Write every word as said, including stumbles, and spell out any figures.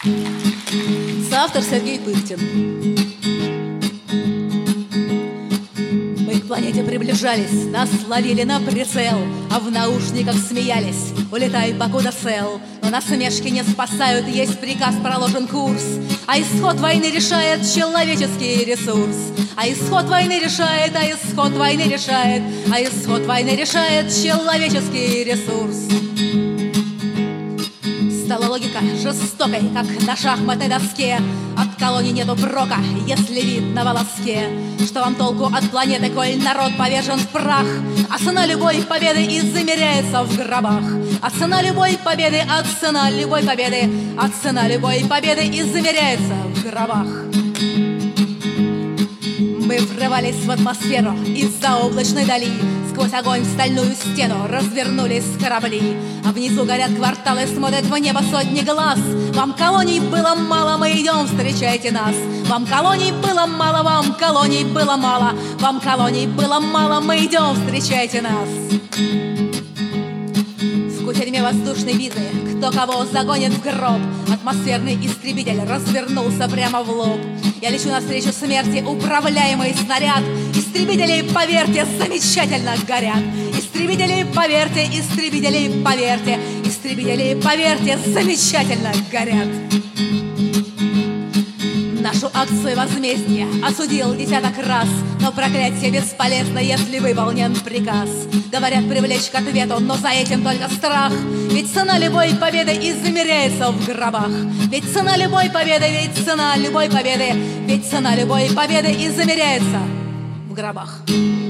Соавтор Сергей Пыхтин. Мы к планете приближались, нас ловили на прицел, а в наушниках смеялись: улетай, покуда цел. Но насмешки не спасают, есть приказ, проложен курс, а исход войны решает человеческий ресурс. А исход войны решает, а исход войны решает, а исход войны решает человеческий ресурс. Стала логика жестокой, как на шахматной доске. От колоний нету прока, если вид на волоске. Что вам толку от планеты, коль народ повержен в прах? А цена любой победы и замеряется в гробах. А цена любой победы, а цена любой победы, а цена любой победы и замеряется в гробах. Мы врывались в атмосферу из-за облачной дали. Сквозь огонь в стальную стену развернулись корабли. А внизу горят кварталы, смотрят в небо сотни глаз. Вам колоний было мало, мы идем, встречайте нас. Вам колоний было мало, вам колоний было мало, вам колоний было мало, мы идем, встречайте нас. В кутерьме воздушной битвы кто кого загонит в гроб. Атмосферный истребитель развернулся прямо в лоб. Я лечу навстречу смерти, управляемый снаряд. Истребители, поверьте, замечательно горят. Истребители, поверьте, истребители, поверьте, истребители, поверьте, замечательно горят. Нашу акцию возмездия осудил десяток раз, но проклятие бесполезно, если выполнен приказ. Говорят, привлечь к ответу, но за этим только страх. Ведь цена любой победы измеряется в гробах. Ведь цена любой победы, ведь цена любой победы, ведь цена любой победы измеряется в гробах.